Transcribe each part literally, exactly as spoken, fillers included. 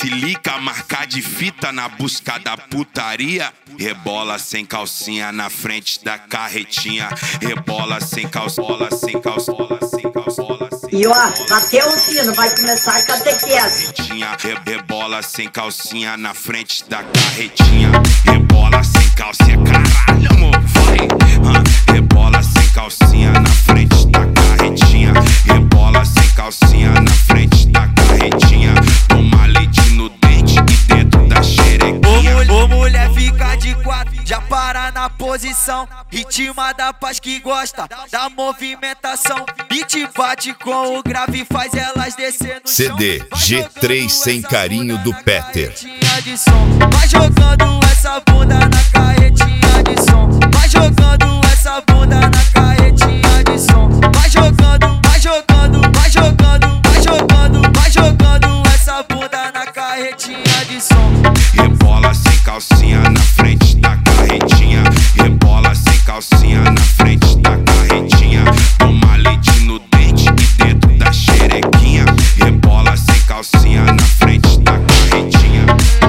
silica, marca de fita na busca da putaria. Rebola sem calcinha na frente da carretinha. Rebola sem calçola, sem calçola, sem calçola. E ó, bateu o sino, vai começar a catequese. Rebola sem calcinha na frente da carretinha. Rebola sem calcinha, caralho, amor, vai. Uh, rebola sem calcinha na frente da carretinha. Rebola sem calcinha na frente da carretinha. Toma leite no dente e dentro da xerequinha. Ô, ô mulher fica de quatro, já para na posição. Ritma da paz que gosta da movimentação. E te bate com o grave, faz elas descer no C D chão. G três sem carinho do Peter. Vai jogando essa bunda na carretinha de som. Vai jogando essa bunda na carretinha de som. Vai jogando, vai jogando, vai jogando, vai jogando, vai jogando essa bunda na carretinha de som. Rebola sem calcinha na frente da carretinha. Rebola sem calcinha na frente da carretinha. Toma leite no dente e dentro da xerequinha. Rebola sem calcinha na frente da carretinha.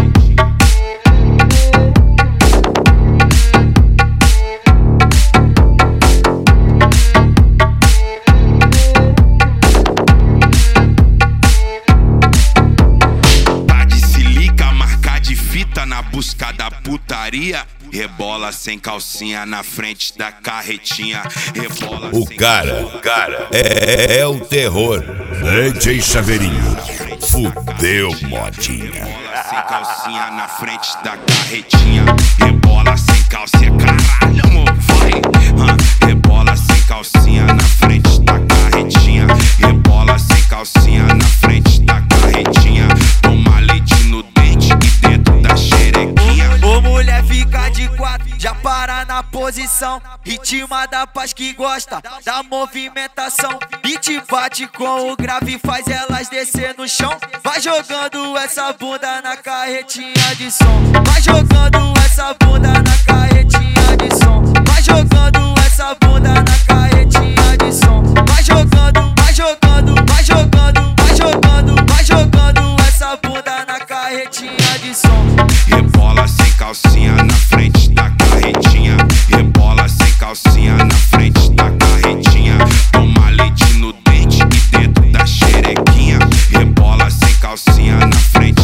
Tá de silica, marca de fita na busca da putaria. Rebola sem calcinha na frente da carretinha. Rebola O sem cara, o cara é, é o terror. D J Chaveirinho, fudeu modinha. Rebola sem calcinha na frente da carretinha. Rebola sem calcinha, caralho, amor, vai. Uh, rebola sem calcinha na frente da carretinha. Rebola sem calcinha na frente da carretinha. Toma leite no dente e dentro da xerequinha. Ô mulher fica de quatro, já para na posição. Ritma da paz que gosta da movimentação. E te bate com o grave, faz elas descer no chão. Vai jogando essa bunda na carretinha de som. Vai jogando essa bunda na carretinha de som. Vai jogando essa bunda na carretinha de som. Vai jogando, vai jogando, vai jogando, vai jogando, vai jogando essa bunda na carretinha de som. Rebola sem calcinha na frente da carretinha. Rebola sem calcinha na frente da carretinha. Toma leite no dente e dentro da xerequinha. Rebola sem calcinha na frente